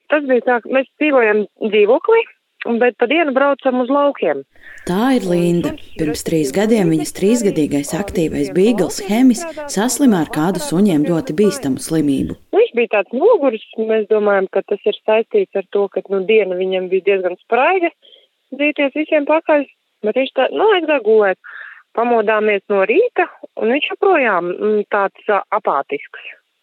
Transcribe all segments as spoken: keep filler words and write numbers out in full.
Tas bija tā, ka mēs dzīvojam dzīvoklī, bet pa dienu braucam uz laukiem. Tā ir Linda. Pirms trīs gadiem viņas trīsgadīgais aktīvais bīgls Hemis saslima ar kādu suņiem ļoti bīstamu slimību. Viņš bija tāds noguris, mēs domājam, ka tas ir saistīts ar to, ka nu, diena viņam bija diezgan spraiga dzīties visiem pakaļ, bet viņš tā, nu, aizgāja gulēt. Pamodāmies no rīta, un viņš joprojām tāds apātisks.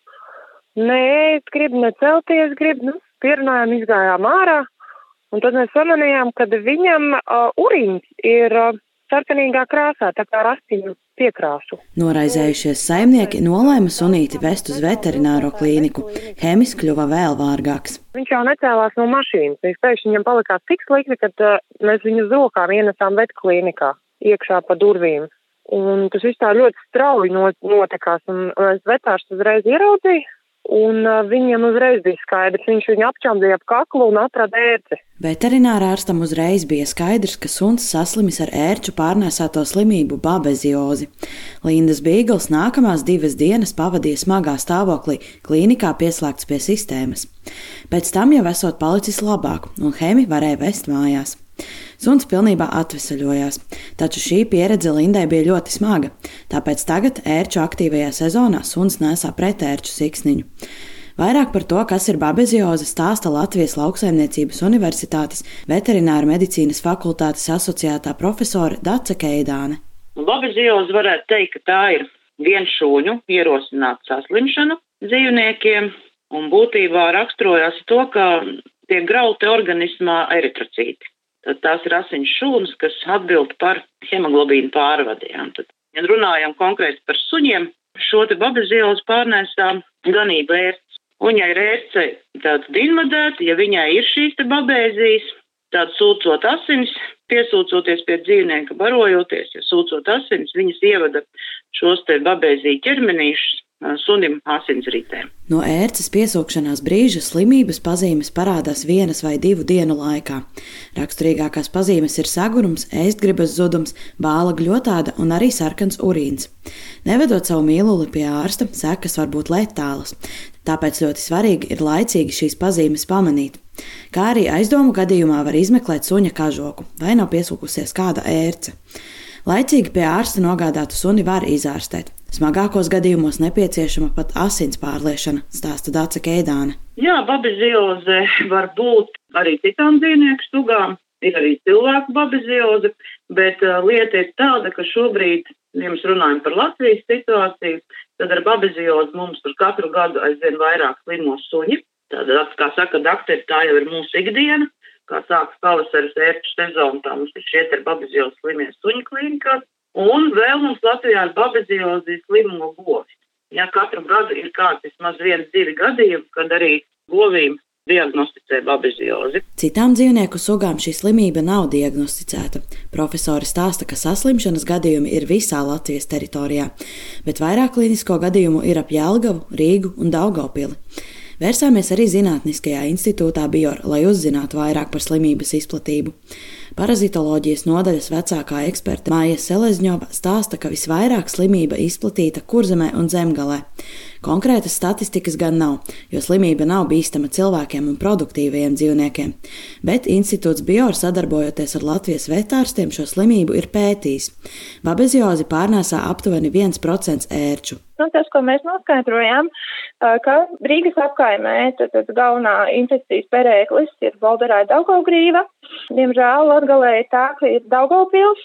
Nē, grib necelties, grib, nu, pierunājām, izgājām ārā, un tad mēs pamanījām, ka viņam uh, urīns ir uh, sarkanīgā krāsā, tā kā rastiņu piekrāsu. Noraizējušies saimnieki nolēma sunīti vest uz veterināro klīniku. Hemis kļuva vēl vārgāks. Viņš jau necēlās no mašīnas. Viņš pēkšņi viņam palikās tik slikti, ka uh, mēs viņu uz rokām ienesām vetklīnikā iekšā pa durvīm. Un tas viss tā ļoti strauji notekās, un uh, vetārs uzreiz ieraudzīja. Un uh, viņam uzreiz bija skaidrs, viņš viņu apčamdīja ap kaklu un atrada ērci. Veterinārā ārstam uzreiz bija skaidrs, ka suns saslimis ar ērču pārnēsāto slimību babeziozi. Lindas bīgls nākamās divas dienas pavadīja smagā stāvoklī, klīnikā pieslēgts pie sistēmas. Pēc tam jau esot palicis labāk, un Hemi varēja vest mājās. Suns pilnībā atvesaļojās, taču šī pieredze Lindai bija ļoti smaga, tāpēc tagad ērču aktīvajā sezonā suns nesā pretērču siksniņu. Vairāk par to, kas ir babezioze, stāsta Latvijas Lauksaimniecības Universitātes Veterināru medicīnas fakultātes asociētā profesore Dace Keidāne. Babezioze varētu teikt, ka tā ir vienšūņu ierosināta saslimšana dzīvniekiem, un būtībā raksturojās to, ka tiek grauti organismā eritrocīti. Tad tās ir asiņu šūnas, kas atbild par hemoglobīnu pārvadiem. Tad, ja runājam konkrēti par suņiem, šo te babeziozi pārnēsā ganība ērces. Un ja ir ērce tāda dinmadēta, ja viņai ir šīs te babēzijas, tāda sūcot asinis, piesūcoties pie dzīvnieka, barojoties, ja sūcot asinis, viņas ievada šos te babēziju ķermenīšus sunim asinsritēm. No ērces piesūkšanās brīža slimības pazīmes parādās vienas vai divu dienu laikā. Raksturīgākās pazīmes ir sagurums, ēstgribas zudums, bāla gļotāda un arī sarkans urīns. Nevedot savu mīluli pie ārsta, sekas var būt letālas, tāpēc ļoti svarīgi ir laicīgi šīs pazīmes pamanīt. Kā arī aizdomu gadījumā var izmeklēt suņa kažoku, vai nav piesūkusies kāda ērce. Laicīgi pie ārsta nogādātu suni var izārstēt. Smagākos gadījumos nepieciešama pat asins pārliešana, stāsta Dace Keidāne. Jā, babezioze var būt arī citām dzīvnieku sugām, ir arī cilvēku babezioze, bet uh, lieta ir tāda, ka šobrīd, ja mēs runājam par Latvijas situāciju, tad ar babeziozi mums par katru gadu aizvien vairāk slimo suņi. Tātad, kā saka dakteri, tā jau ir mūsu ikdiena. Kā sākas pavasaras ērču sezona, tā mums ir šiet ar babeziozi slimie suņu klīnikās. Un vēl mums Latvijā ir babeziozi slimo govis. Ja katru gadu ir kāds vismaz viens, divi gadījumi, kad arī govīm diagnosticē babeziozi. Citām dzīvnieku sugām šī slimība nav diagnosticēta. Profesori stāsta, ka saslimšanas gadījumi ir visā Latvijas teritorijā, bet vairāk klīnisko gadījumu ir ap Jelgavu, Rīgu un Daugavpili. Vērsāmies arī Zinātniskajā institūtā Bior, lai uzzinātu vairāk par slimības izplatību. Parazitoloģijas nodaļas vecākā eksperte Maija Selezņova stāsta, ka visvairāk slimība izplatīta Kurzemē un Zemgalē. Konkrētas statistikas gan nav, jo slimība nav bīstama cilvēkiem un produktīvajiem dzīvniekiem, bet institūts Bior, sadarbojoties ar Latvijas vetārstiem, šo slimību ir pētījis. Babeziozi pārnēsā aptuveni viens procents ērču. Nu, tas, ko mēs noskaidrojām, ka Rīgas apkaimē tad, tad galvenā infekcijas perēklis ir Valderāja Daugavgrīva. Diemžēl Latgalē ir tā, ka ir Daugavpils,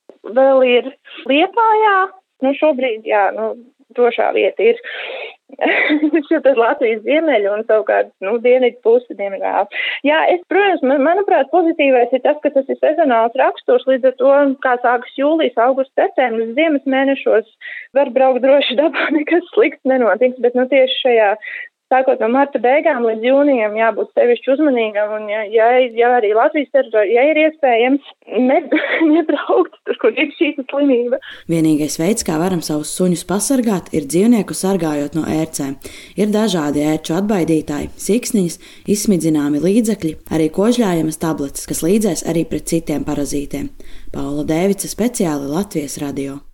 vēl ir Liepājā. Nu, šobrīd, jā, nu, drošā vieta ir šitas Latvijas ziemeļu un savukārt, nu, dienvidu pusi, diemžēl. Jā, es, protams, man, manuprāt, pozitīvais ir tas, ka tas ir sezonāls raksturs, līdz ar to, kā sākas jūlijas, augusts, septembris, ziemas mēnešos var braukt droši dabā, nekas slikts nenotiks, bet, nu, tieši šajā sākot no marta beigām līdz jūnijam jābūt sevišķi uzmanīgam, un ja, ja, ja arī Latvijas teritorijā, ja ir iespējams ne, nebraukt tur, kur ir šī slimība. Vienīgais veids, kā varam savus suņus pasargāt, ir dzīvnieku sargājot no ērcēm. Ir dažādi ērču atbaidītāji, siksniņas, izsmidzināmi līdzekļi, arī kožļājamas tabletes, kas līdzēs arī pret citiem parazītiem. Paula Dēvica, speciāli Latvijas radio.